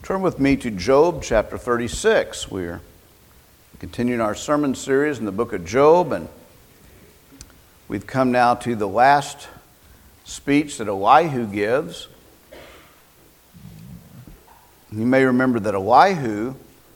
Turn with me to Job chapter 36. We're continuing our sermon series in the book of Job, and we've come now to the last speech that Elihu gives. You may remember that Elihu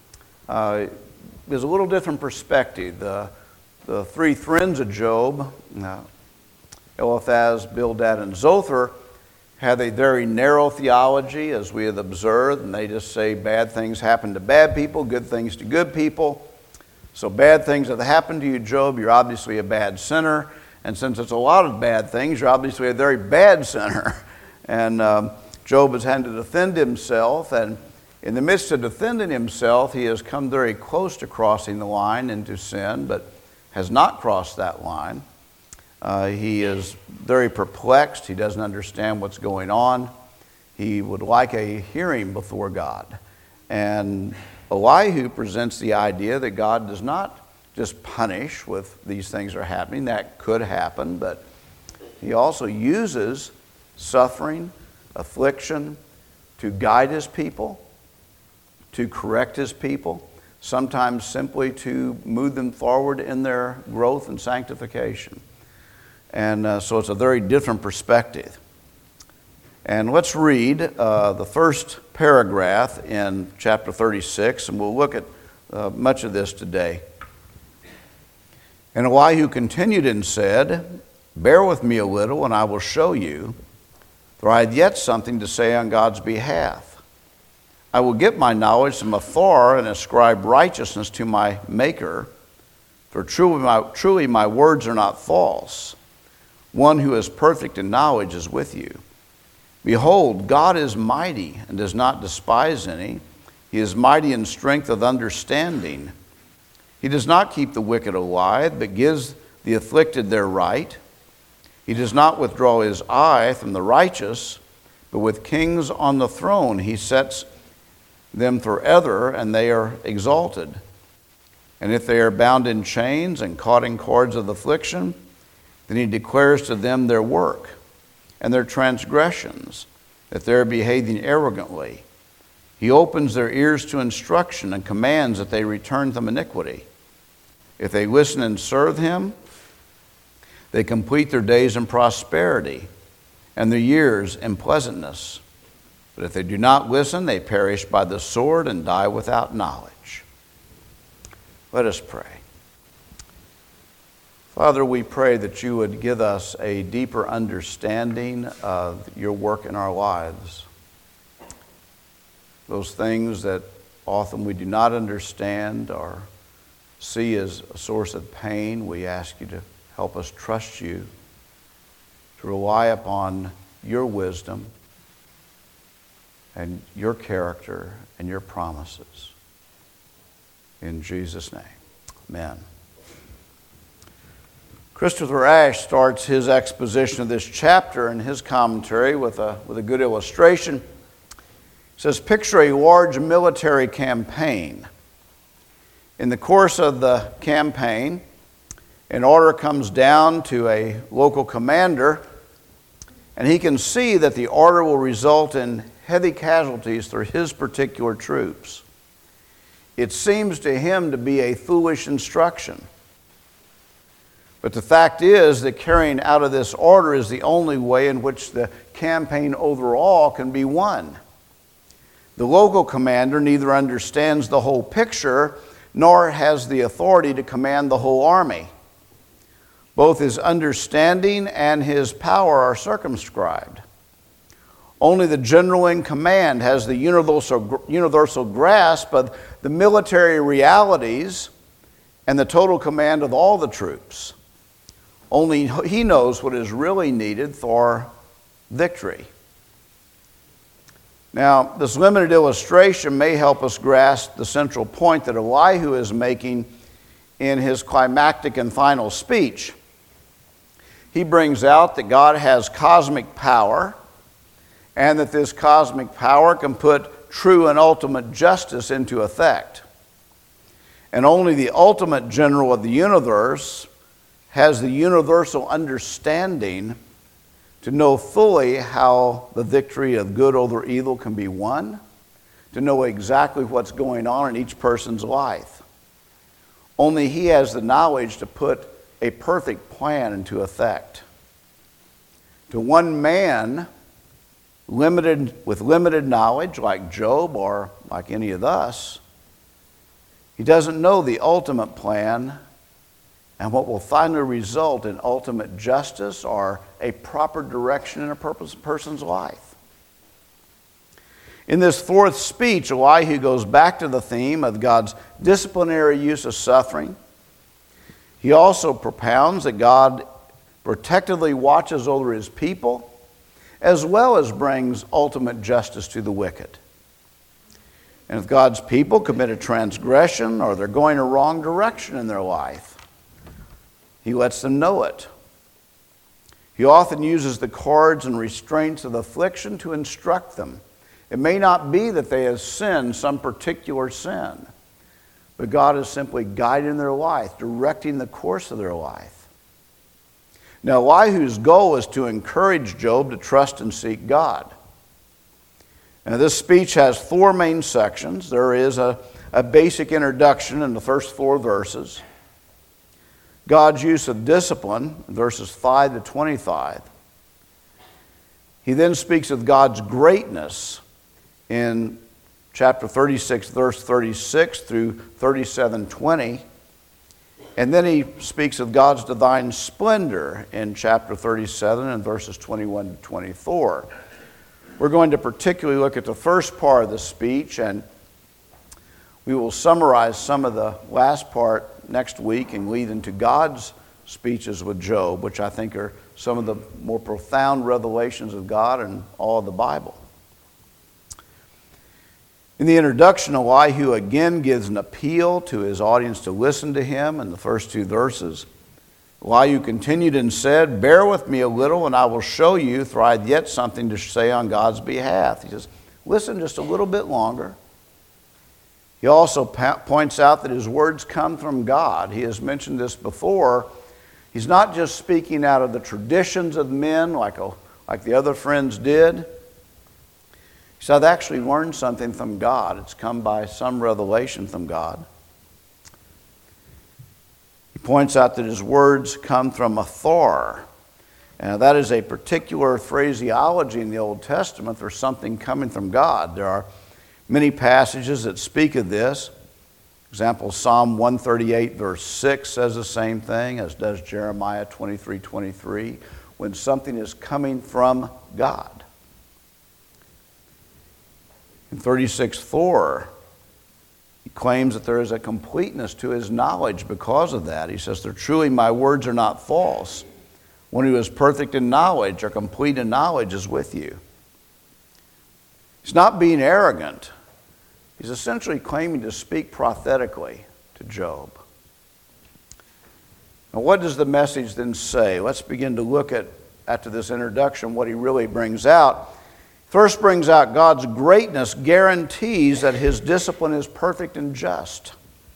is a little different perspective. The three friends of Job, Eliphaz, Bildad, and Zophar, have a very narrow theology, as we have observed, and they just say bad things happen to bad people, good things to good people. So bad things have happened to you, Job, you're obviously a bad sinner, and since it's a lot of bad things, you're obviously a very bad sinner. And Job has had to defend himself, and in the midst of defending himself, he has come very close to crossing the line into sin, but has not crossed that line. He is very perplexed. He doesn't understand what's going on. He would like a hearing before God. And Elihu presents the idea that God does not just punish with these things are happening. That could happen, but he also uses suffering, affliction to guide his people, to correct his people, sometimes simply to move them forward in their growth and sanctification. And so it's a very different perspective. And let's read the first paragraph in chapter 36, and we'll look at much of this today. And Elihu continued and said, "Bear with me a little, and I will show you, for I have yet something to say on God's behalf. I will get my knowledge from afar and ascribe righteousness to my Maker, for truly my words are not false. One who is perfect in knowledge is with you. Behold, God is mighty and does not despise any. He is mighty in strength of understanding. He does not keep the wicked alive, but gives the afflicted their right. He does not withdraw his eye from the righteous, but with kings on the throne he sets them forever, and they are exalted. And if they are bound in chains and caught in cords of affliction, then he declares to them their work and their transgressions, that they are behaving arrogantly. He opens their ears to instruction and commands that they return from iniquity. If they listen and serve him, they complete their days in prosperity and their years in pleasantness. But if they do not listen, they perish by the sword and die without knowledge." Let us pray. Father, we pray that you would give us a deeper understanding of your work in our lives. Those things that often we do not understand or see as a source of pain, we ask you to help us trust you, to rely upon your wisdom and your character and your promises. In Jesus' name, amen. Christopher Ash starts his exposition of this chapter in his commentary with a good illustration. He says, picture a large military campaign. In the course of the campaign, an order comes down to a local commander, and he can see that the order will result in heavy casualties for his particular troops. It seems to him to be a foolish instruction. But the fact is that carrying out of this order is the only way in which the campaign overall can be won. The local commander neither understands the whole picture nor has the authority to command the whole army. Both his understanding and his power are circumscribed. Only the general in command has the universal grasp of the military realities and the total command of all the troops. Only he knows what is really needed for victory. Now, this limited illustration may help us grasp the central point that Elihu is making in his climactic and final speech. He brings out that God has cosmic power, and that this cosmic power can put true and ultimate justice into effect. And only the ultimate general of the universe has the universal understanding to know fully how the victory of good over evil can be won, to know exactly what's going on in each person's life. Only He has the knowledge to put a perfect plan into effect. To one man, with limited knowledge, like Job or like any of us, he doesn't know the ultimate plan and what will finally result in ultimate justice or a proper direction in a person's life. In this fourth speech, Elihu goes back to the theme of God's disciplinary use of suffering. He also propounds that God protectively watches over His people, as well as brings ultimate justice to the wicked. And if God's people commit a transgression or they're going a wrong direction in their life, He lets them know it. He often uses the cords and restraints of affliction to instruct them. It may not be that they have sinned some particular sin, but God is simply guiding their life, directing the course of their life. Now, Elihu's goal is to encourage Job to trust and seek God. Now, this speech has four main sections. There is a basic introduction in the first 4 verses. God's use of discipline, verses 5 to 25. He then speaks of God's greatness in chapter 36, verse 36 through 37:20. And then he speaks of God's divine splendor in chapter 37 and verses 21 to 24. We're going to particularly look at the first part of the speech, and we will summarize some of the last part next week and lead into God's speeches with Job, which I think are some of the more profound revelations of God in all of the Bible. In the introduction, Elihu again gives an appeal to his audience to listen to him in the first 2 verses. Elihu continued and said, "Bear with me a little, and I will show you, for I have yet something to say on God's behalf." He says, listen just a little bit longer. He also points out that his words come from God. He has mentioned this before. He's not just speaking out of the traditions of men like the other friends did. He said, I've actually learned something from God. It's come by some revelation from God. He points out that his words come from afar. And that is a particular phraseology in the Old Testament for something coming from God. There are many passages that speak of this. For example, Psalm 138 verse 6 says the same thing, as does Jeremiah 23:23, when something is coming from God. In 36:4, he claims that there is a completeness to his knowledge because of that. He says, truly my words are not false. One who is perfect in knowledge or complete in knowledge is with you. He's not being arrogant. He's essentially claiming to speak prophetically to Job. Now, what does the message then say? Let's begin to look at, after this introduction, what he really brings out. First brings out God's greatness guarantees that His discipline is perfect and just.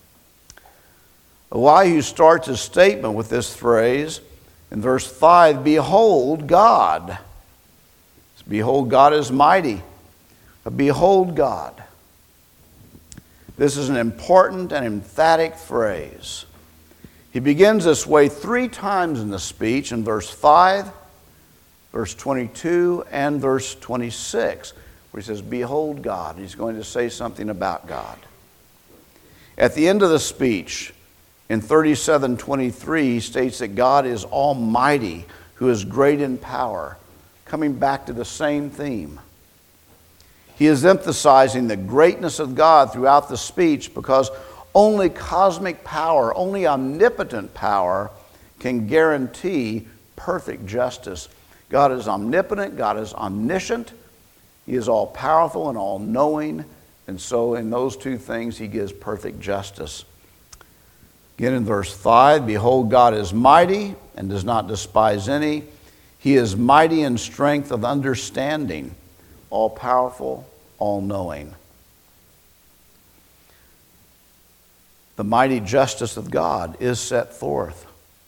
Elihu starts his statement with this phrase in verse 5, "Behold God." Behold, God is mighty. Behold God. This is an important and emphatic phrase. He begins this way 3 times in the speech, in verse 5, verse 22, and verse 26, where he says, "Behold God." He's going to say something about God. At the end of the speech, in 37:23, he states that God is almighty, who is great in power, coming back to the same theme. He is emphasizing the greatness of God throughout the speech because only cosmic power, only omnipotent power can guarantee perfect justice. God is omnipotent, God is omniscient, He is all-powerful and all-knowing, and so in those 2 things He gives perfect justice. Again in verse 5, "Behold, God is mighty and does not despise any. He is mighty in strength of understanding, all-powerful, all-knowing." The mighty justice of God is set forth.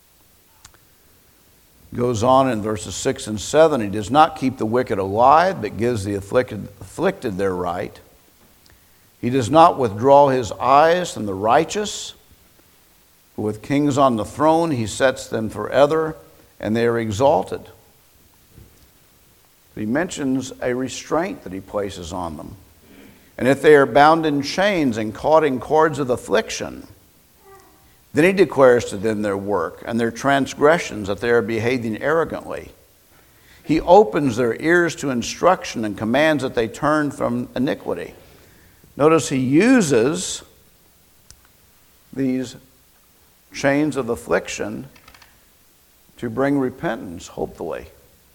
Goes on in verses 6 and 7, He does not keep the wicked alive, but gives the afflicted their right. He does not withdraw his eyes from the righteous, but with kings on the throne he sets them forever, and they are exalted. He mentions a restraint that he places on them. And if they are bound in chains and caught in cords of affliction, then he declares to them their work and their transgressions, that they are behaving arrogantly. He opens their ears to instruction and commands that they turn from iniquity. Notice he uses these chains of affliction to bring repentance, hopefully.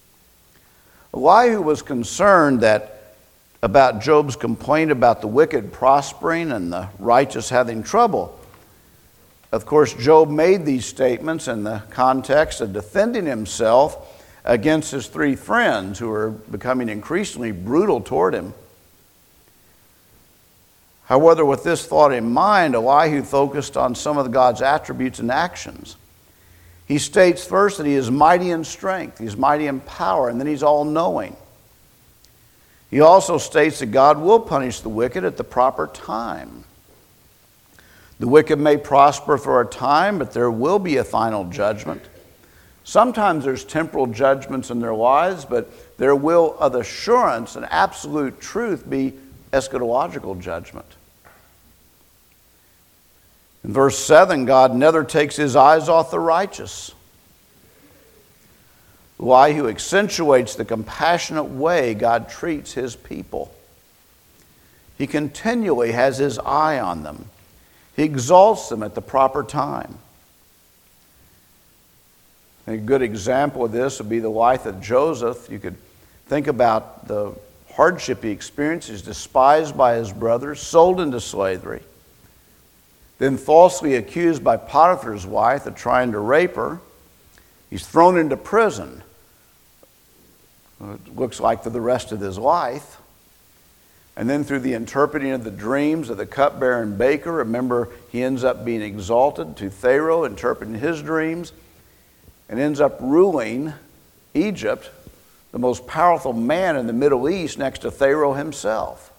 Elihu was concerned about Job's complaint about the wicked prospering and the righteous having trouble. Of course, Job made these statements in the context of defending himself against his three friends who were becoming increasingly brutal toward him. However, with this thought in mind, Elihu focused on some of God's attributes and actions. He states first that he is mighty in strength, he's mighty in power, and then he's all-knowing. He also states that God will punish the wicked at the proper time. The wicked may prosper for a time, but there will be a final judgment. Sometimes there's temporal judgments in their lives, but there will, of assurance and absolute truth, be eschatological judgment. In verse 7, God never takes his eyes off the righteous. Elihu accentuates the compassionate way God treats his people. He continually has his eye on them. He exalts them at the proper time. A good example of this would be the life of Joseph. You could think about the hardship he experienced. He's despised by his brothers, sold into slavery, then falsely accused by Potiphar's wife of trying to rape her. He's thrown into prison. It looks like for the rest of his life. And then through the interpreting of the dreams of the cupbearer and baker, remember, he ends up being exalted to Pharaoh, interpreting his dreams, and ends up ruling Egypt, the most powerful man in the Middle East, next to Pharaoh himself.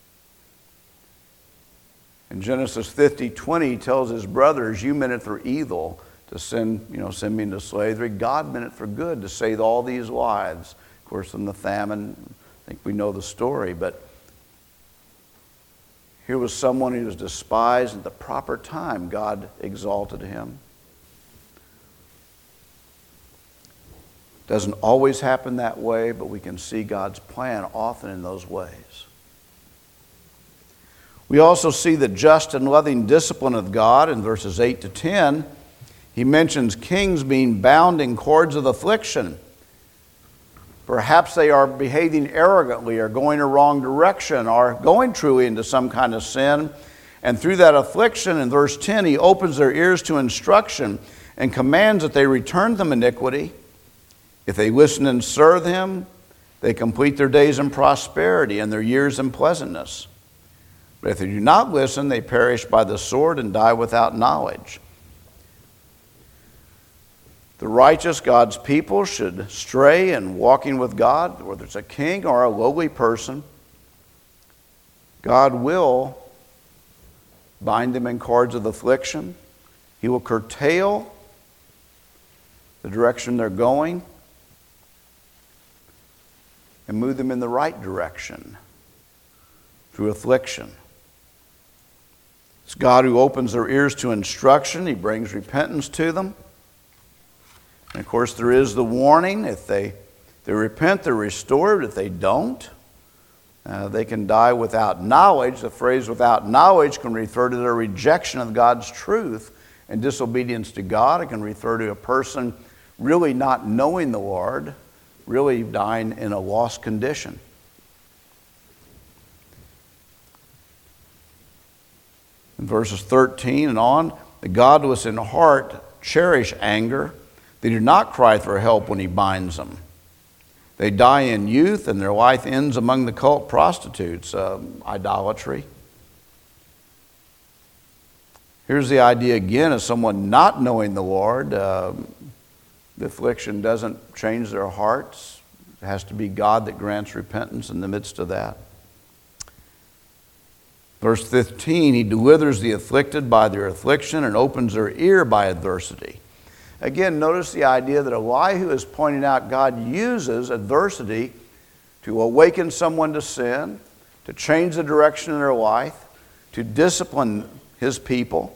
In Genesis 50:20, he tells his brothers, you meant it for evil to send me into slavery. God meant it for good to save all these lives. Of course, in the famine, I think we know the story, but here was someone who was despised. At the proper time, God exalted him. Doesn't always happen that way, but we can see God's plan often in those ways. We also see the just and loving discipline of God in verses 8 to 10. He mentions kings being bound in cords of affliction. Perhaps they are behaving arrogantly or going a wrong direction or going truly into some kind of sin. And through that affliction, in verse 10, he opens their ears to instruction and commands that they return from iniquity. If they listen and serve him, they complete their days in prosperity and their years in pleasantness. But if they do not listen, they perish by the sword and die without knowledge. The righteous, God's people, should stray in walking with God, whether it's a king or a lowly person. God will bind them in cords of affliction. He will curtail the direction they're going and move them in the right direction through affliction. It's God who opens their ears to instruction. He brings repentance to them. And of course, there is the warning. If they repent, they're restored. If they don't, they can die without knowledge. The phrase without knowledge can refer to their rejection of God's truth and disobedience to God. It can refer to a person really not knowing the Lord, really dying in a lost condition. In verses 13 and on, the godless in heart cherish anger. They do not cry for help when he binds them. They die in youth, and their life ends among the cult prostitutes, idolatry. Here's the idea again of someone not knowing the Lord. The affliction doesn't change their hearts. It has to be God that grants repentance in the midst of that. Verse 15, he delivers the afflicted by their affliction and opens their ear by adversity. Again, notice the idea that Elihu is pointing out God uses adversity to awaken someone to sin, to change the direction of their life, to discipline his people.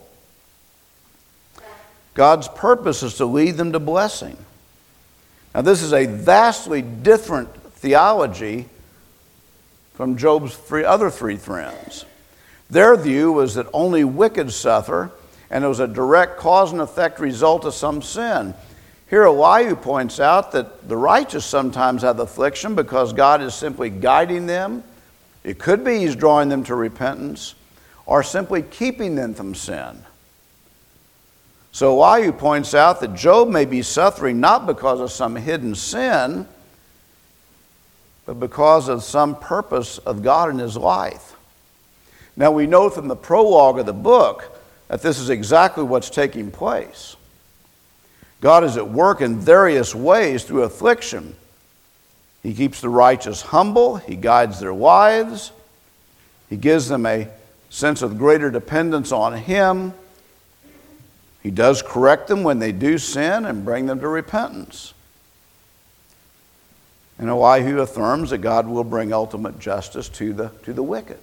God's purpose is to lead them to blessing. Now, this is a vastly different theology from Job's other three friends. Their view was that only wicked suffer, and it was a direct cause and effect result of some sin. Here, Elihu points out that the righteous sometimes have affliction because God is simply guiding them. It could be he's drawing them to repentance, or simply keeping them from sin. So Elihu points out that Job may be suffering not because of some hidden sin, but because of some purpose of God in his life. Now we know from the prologue of the book that this is exactly what's taking place. God is at work in various ways through affliction. He keeps the righteous humble. He guides their lives. He gives them a sense of greater dependence on him. He does correct them when they do sin and bring them to repentance. And Elihu affirms that God will bring ultimate justice to the wicked.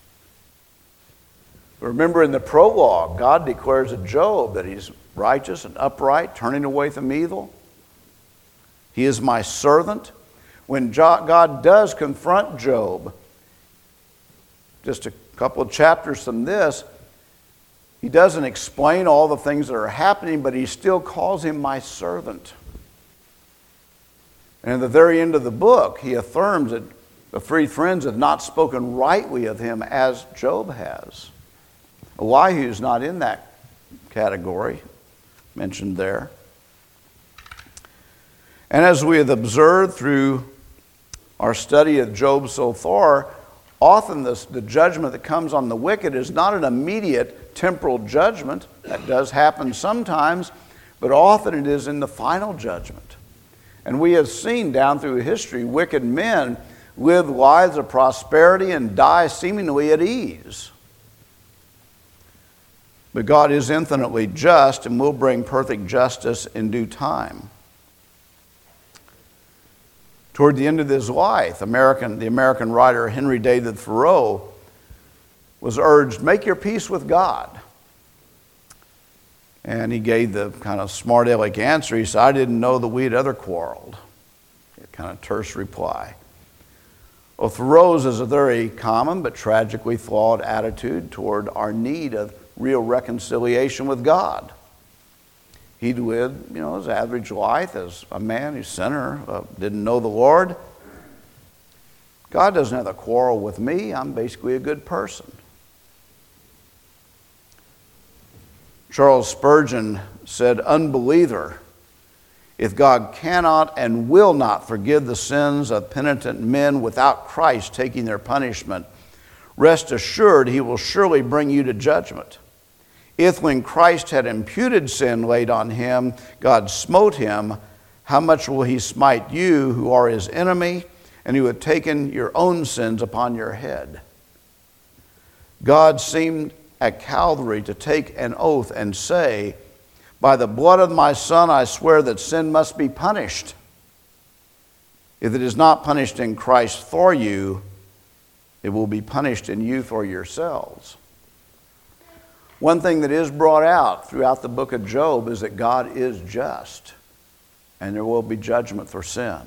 Remember in the prologue, God declares of Job that he's righteous and upright, turning away from evil. He is my servant. When God does confront Job, just a couple of chapters from this, he doesn't explain all the things that are happening, but he still calls him my servant. And at the very end of the book, he affirms that the three friends have not spoken rightly of him as Job has. Elihu is not in that category mentioned there. And as we have observed through our study of Job so far, often the judgment that comes on the wicked is not an immediate temporal judgment. That does happen sometimes, but often it is in the final judgment. And we have seen down through history wicked men live lives of prosperity and die seemingly at ease. But God is infinitely just and will bring perfect justice in due time. Toward the end of his life, the American writer Henry David Thoreau was urged, make your peace with God. And he gave the kind of smart aleck answer. He said, I didn't know that we had ever quarreled. A kind of terse reply. Well, Thoreau's is a very common but tragically flawed attitude toward our need of real reconciliation with God. He lived, his average life as a man who's a sinner, didn't know the Lord. God doesn't have a quarrel with me. I'm basically a good person. Charles Spurgeon said, unbeliever, if God cannot and will not forgive the sins of penitent men without Christ taking their punishment, rest assured he will surely bring you to judgment. If when Christ had imputed sin laid on him, God smote him, how much will he smite you who are his enemy and who have taken your own sins upon your head? God seemed at Calvary to take an oath and say, by the blood of my Son I swear that sin must be punished. If it is not punished in Christ for you, it will be punished in you for yourselves. One thing that is brought out throughout the book of Job is that God is just, and there will be judgment for sin.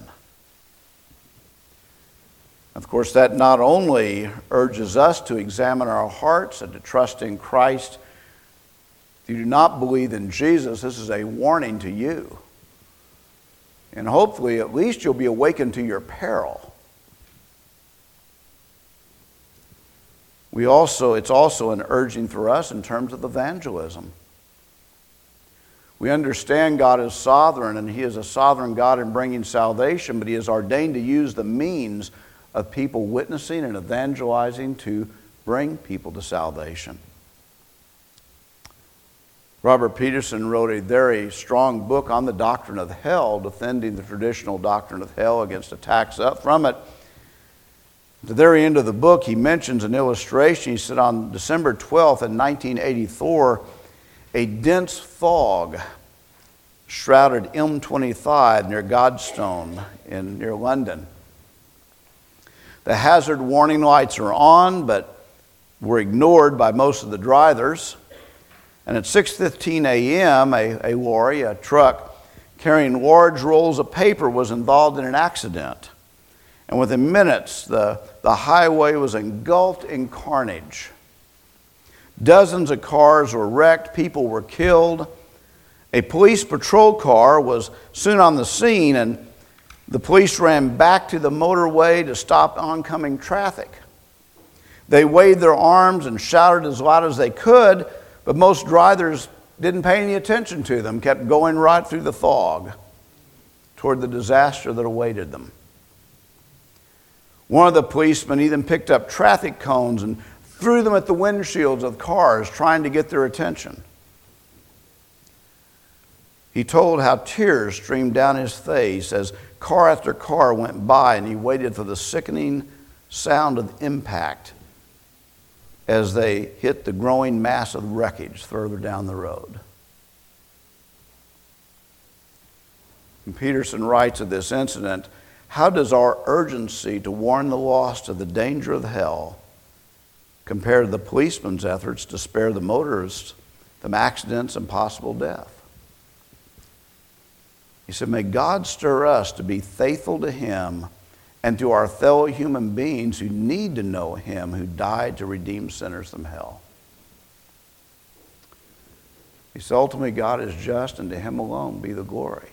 Of course, that not only urges us to examine our hearts and to trust in Christ. If you do not believe in Jesus, this is a warning to you. And hopefully, at least you'll be awakened to your peril. It's also an urging for us in terms of evangelism. We understand God is sovereign, and He is a sovereign God in bringing salvation, but He is ordained to use the means of people witnessing and evangelizing to bring people to salvation. Robert Peterson wrote a very strong book on the doctrine of hell, defending the traditional doctrine of hell against attacks up from it. At the very end of the book, he mentions an illustration. He said on December 12th in 1984, a dense fog shrouded M25 near Godstone near London. The hazard warning lights are on, but were ignored by most of the drivers. And at 6:15 a.m., a lorry, a truck, carrying large rolls of paper was involved in an accident. And within minutes, the highway was engulfed in carnage. Dozens of cars were wrecked, people were killed. A police patrol car was soon on the scene, and the police ran back to the motorway to stop oncoming traffic. They waved their arms and shouted as loud as they could, but most drivers didn't pay any attention to them, kept going right through the fog toward the disaster that awaited them. One of the policemen even picked up traffic cones and threw them at the windshields of cars, trying to get their attention. He told how tears streamed down his face as car after car went by, and he waited for the sickening sound of impact as they hit the growing mass of wreckage further down the road. And Peterson writes of this incident, how does our urgency to warn the lost of the danger of hell compare to the policeman's efforts to spare the motorists from accidents and possible death? He said, may God stir us to be faithful to Him and to our fellow human beings who need to know Him who died to redeem sinners from hell. He said, ultimately God is just, and to Him alone be the glory.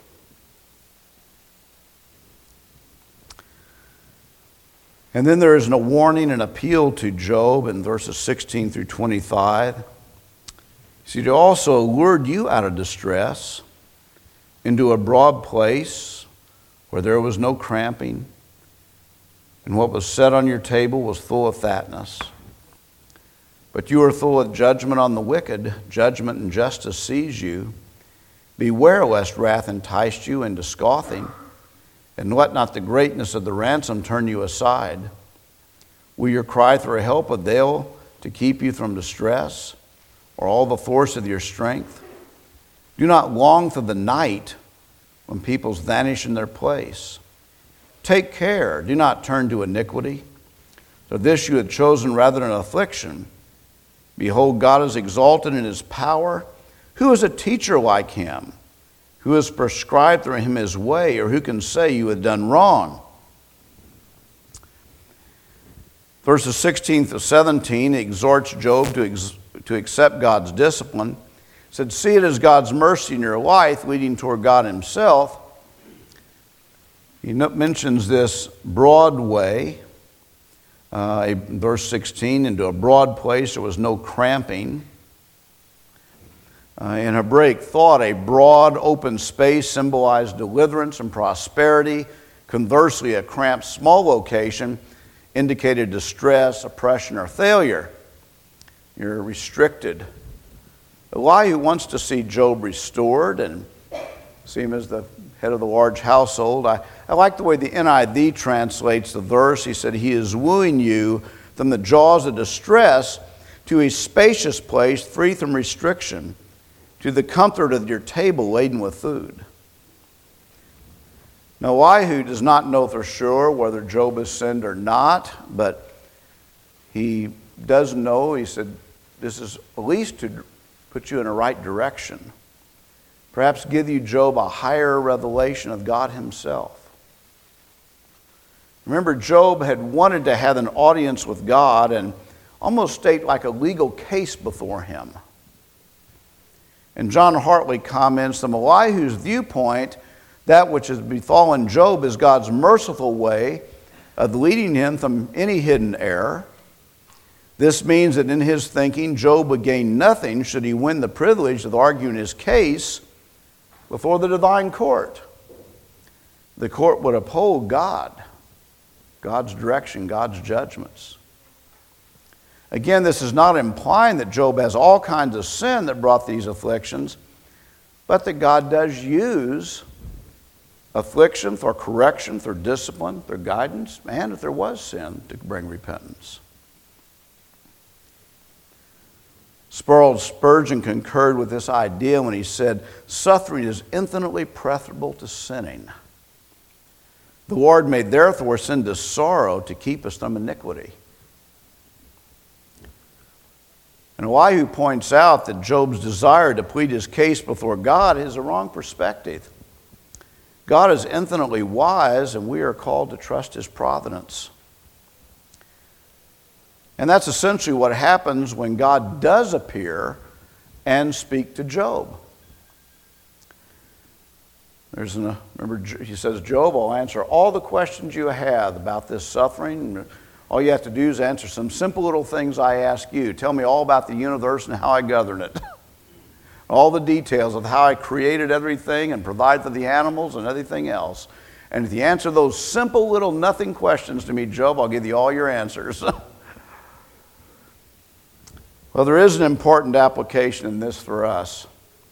And then there is a warning and appeal to Job in verses 16 through 25. He said, He also lured you out of distress into a broad place where there was no cramping, and what was set on your table was full of fatness. But you are full of judgment on the wicked. Judgment and justice seize you. Beware lest wrath entice you into scoffing, and let not the greatness of the ransom turn you aside. Will your cry for help avail to keep you from distress, or all the force of your strength? Do not long for the night when peoples vanish in their place. Take care, do not turn to iniquity. For this you had chosen rather than affliction. Behold, God is exalted in His power. Who is a teacher like Him? Who has prescribed for him his way, or who can say you have done wrong? Verses 16 to 17 exhorts Job to accept God's discipline. He said, see it as God's mercy in your life, leading toward God Himself. He mentions this broad way, verse 16, into a broad place. There was no cramping. In Hebraic thought, a broad open space symbolized deliverance and prosperity. Conversely, a cramped small location indicated distress, oppression, or failure. You're restricted. Elihu wants to see Job restored and see him as the head of the large household. I like the way the NIV translates the verse. He said, He is wooing you from the jaws of distress to a spacious place free from restriction, to the comfort of your table laden with food. Now, Elihu does not know for sure whether Job has sinned or not, but he does know, he said, this is at least to put you in the right direction. Perhaps give you, Job, a higher revelation of God Himself. Remember, Job had wanted to have an audience with God and almost state like a legal case before Him. And John Hartley comments, from Elihu's viewpoint, that which has befallen Job is God's merciful way of leading him from any hidden error. This means that in his thinking, Job would gain nothing should he win the privilege of arguing his case before the divine court. The court would uphold God, God's direction, God's judgments. Again, this is not implying that Job has all kinds of sin that brought these afflictions, but that God does use affliction, through correction, through discipline, through guidance, and if there was sin, to bring repentance. Spurgeon concurred with this idea when he said, suffering is infinitely preferable to sinning. The Lord made therefore sin to sorrow to keep us from iniquity. And Elihu points out that Job's desire to plead his case before God is a wrong perspective. God is infinitely wise, and we are called to trust his providence. And that's essentially what happens when God does appear and speak to Job. Remember, he says, Job, I'll answer all the questions you have about this suffering. All you have to do is answer some simple little things I ask you. Tell me all about the universe and how I govern it. All the details of how I created everything and provide for the animals and everything else. And if you answer those simple little nothing questions to me, Job, I'll give you all your answers. Well, there is an important application in this for us.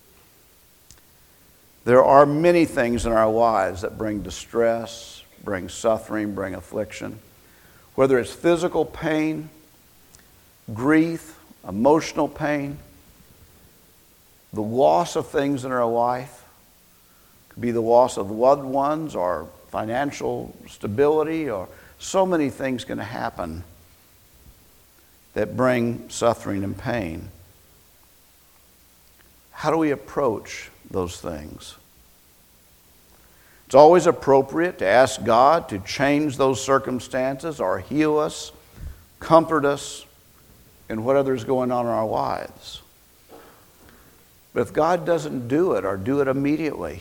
There are many things in our lives that bring distress, bring suffering, bring affliction. Whether it's physical pain, grief, emotional pain, the loss of things in our life. It could be the loss of loved ones or financial stability, or so many things can happen that bring suffering and pain. How do we approach those things? It's always appropriate to ask God to change those circumstances or heal us, comfort us in whatever is going on in our lives. But if God doesn't do it or do it immediately,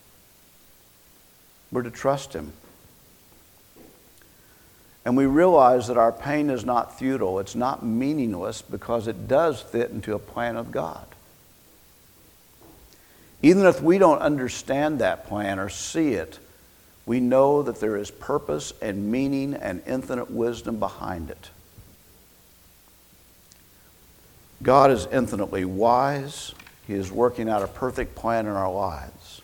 we're to trust him. And we realize that our pain is not futile, it's not meaningless, because it does fit into a plan of God. Even if we don't understand that plan or see it, we know that there is purpose and meaning and infinite wisdom behind it. God is infinitely wise. He is working out a perfect plan in our lives.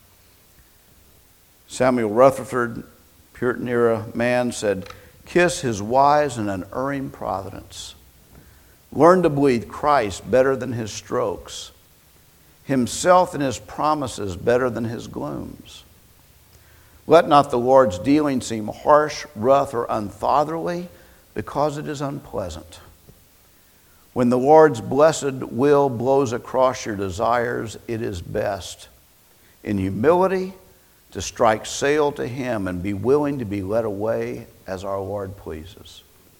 Samuel Rutherford, Puritan era man, said, "Kiss his wise and unerring providence. Learn to believe Christ better than his strokes, himself and his promises better than his glooms. Let not the Lord's dealing seem harsh, rough, or unfatherly, because it is unpleasant. When the Lord's blessed will blows across your desires, it is best, in humility, to strike sail to him and be willing to be led away as our Lord pleases."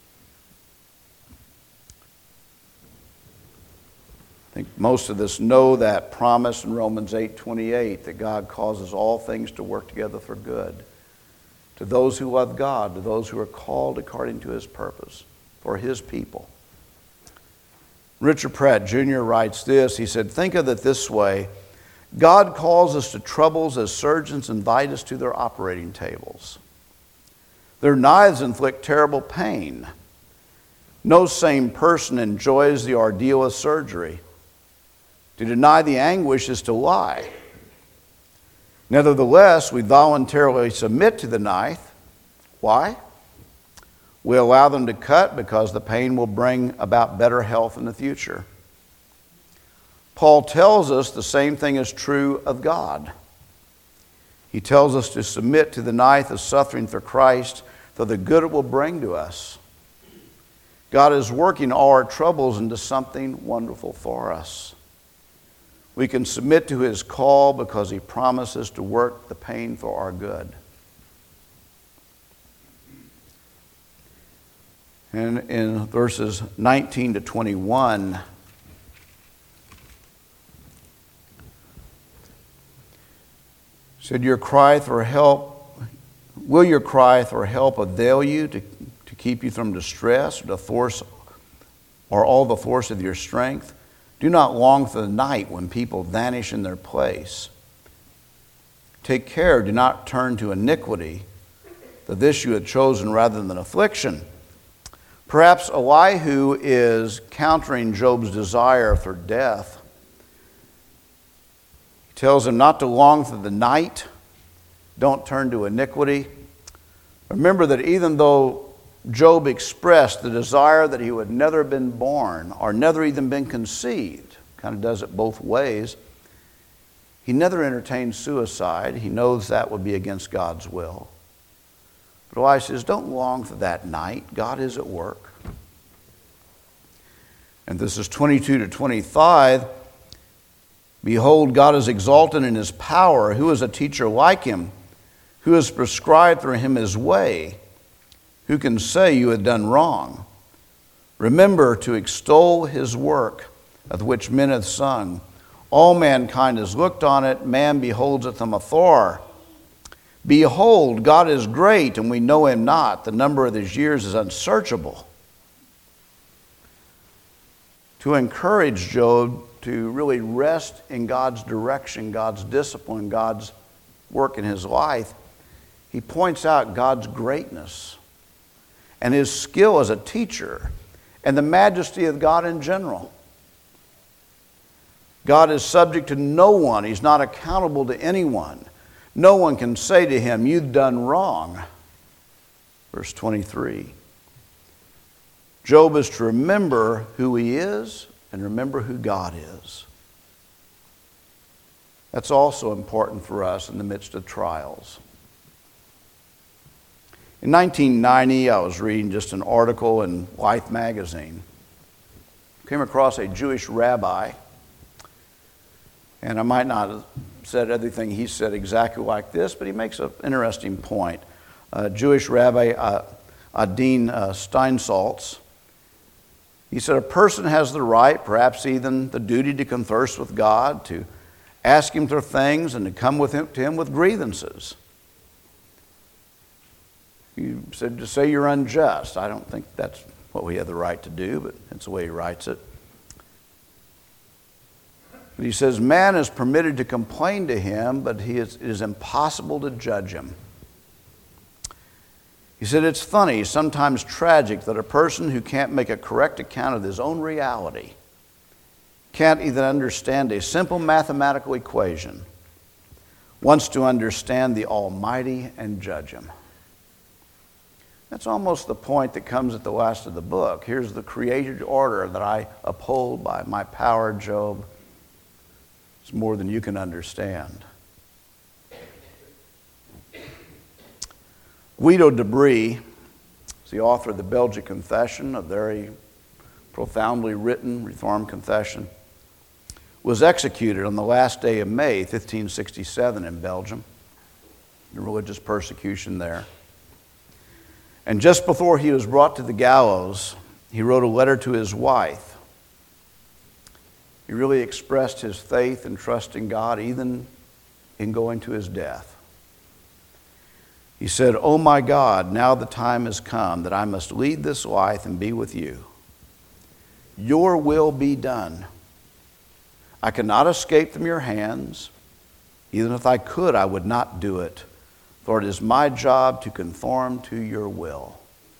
I think most of us know that promise in Romans 8:28, that God causes all things to work together for good, to those who love God, to those who are called according to his purpose, for his people. Richard Pratt Jr. writes this. He said, "Think of it this way. God calls us to troubles as surgeons invite us to their operating tables. Their knives inflict terrible pain. No sane person enjoys the ordeal of surgery. To deny the anguish is to lie. Nevertheless, we voluntarily submit to the knife. Why? We allow them to cut because the pain will bring about better health in the future. Paul tells us the same thing is true of God. He tells us to submit to the knife of suffering for Christ for the good it will bring to us. God is working all our troubles into something wonderful for us. We can submit to his call because he promises to work the pain for our good." And in verses 19 to 21, said, will your cry for help avail you to keep you from distress or all the force of your strength? Do not long for the night when people vanish in their place. Take care, do not turn to iniquity, for this you had chosen rather than affliction. Perhaps Elihu is countering Job's desire for death. He tells him not to long for the night, Don't turn to iniquity. Remember that even though Job expressed the desire that he would never have been born or never even been conceived, kind of does it both ways, he never entertained suicide. He knows that would be against God's will. But Elias says, don't long for that night. God is at work. And this is 22 to 25. Behold, God is exalted in his power. Who is a teacher like him? Who has prescribed for him his way? Who can say you have done wrong? Remember to extol his work, of which men have sung. All mankind has looked on it. Man beholds it from afar. Behold, God is great, and we know him not. The number of his years is unsearchable. To encourage Job to really rest in God's direction, God's discipline, God's work in his life, he points out God's greatness and his skill as a teacher and the majesty of God in general. God is subject to no one. He's not accountable to anyone. No one can say to him, you've done wrong. Verse 23. Job is to remember who he is and remember who God is. That's also important for us in the midst of trials. In 1990, I was reading just an article in Life magazine. Came across a Jewish rabbi, and I might not have said everything he said exactly like this, but he makes an interesting point. Jewish Rabbi Adin Steinsaltz, he said, a person has the right, perhaps even the duty, to converse with God, to ask him for things, and to come to him with grievances. You said to say you're unjust. I don't think that's what we have the right to do, but it's the way he writes it. But he says, man is permitted to complain to him, but it is impossible to judge him. He said, it's funny, sometimes tragic, that a person who can't make a correct account of his own reality can't even understand a simple mathematical equation, wants to understand the Almighty and judge him. That's almost the point that comes at the last of the book. Here's the created order that I uphold by my power, Job. It's more than you can understand. Guido de Brie is the author of the Belgic Confession, a very profoundly written Reformed confession, was executed on the last day of May, 1567 in Belgium, the religious persecution there. And just before he was brought to the gallows, he wrote a letter to his wife. He really expressed his faith and trust in God, even in going to his death. He said, "Oh my God, now the time has come that I must lead this life and be with you. Your will be done. I cannot escape from your hands. Even if I could, I would not do it. For it is my job to conform to your will."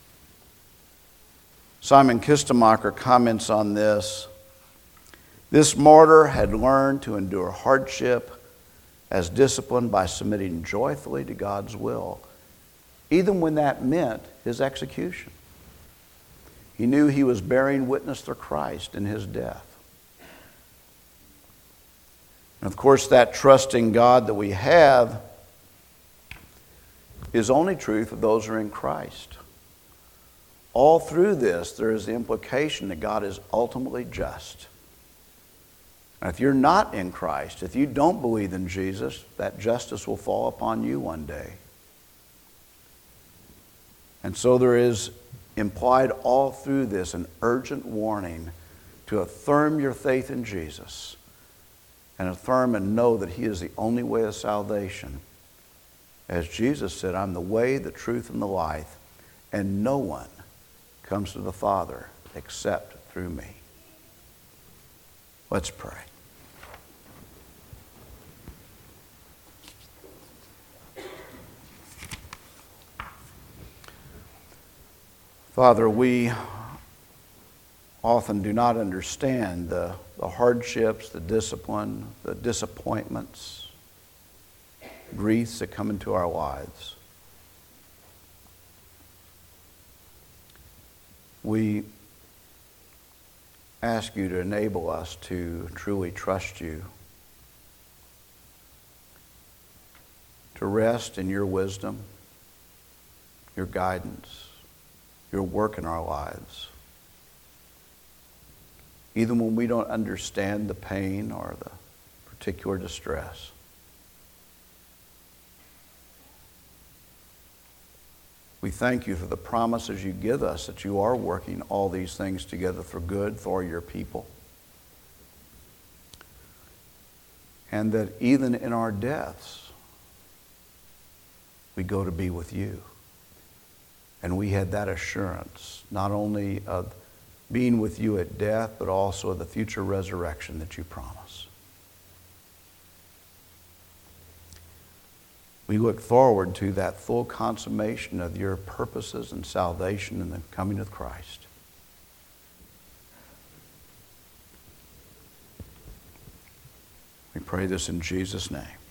Simon Kistemacher comments on this. This martyr had learned to endure hardship as disciplined by submitting joyfully to God's will, even when that meant his execution. He knew he was bearing witness to Christ in his death. And of course, that trust in God that we have is only true for those who are in Christ. All through this, there is the implication that God is ultimately just. And if you're not in Christ, if you don't believe in Jesus, that justice will fall upon you one day. And so there is implied all through this an urgent warning to affirm your faith in Jesus and affirm and know that He is the only way of salvation. As Jesus said, "I'm the way, the truth, and the life, and no one comes to the Father except through me." Let's pray. Father, we often do not understand the hardships, the discipline, the disappointments, griefs that come into our lives. We ask you to enable us to truly trust you, to rest in your wisdom, your guidance, your work in our lives. Even when we don't understand the pain or the particular distress. We thank you for the promises you give us that you are working all these things together for good for your people. And that even in our deaths, we go to be with you. And we had that assurance, not only of being with you at death, but also of the future resurrection that you promise. We look forward to that full consummation of your purposes and salvation in the coming of Christ. We pray this in Jesus' name.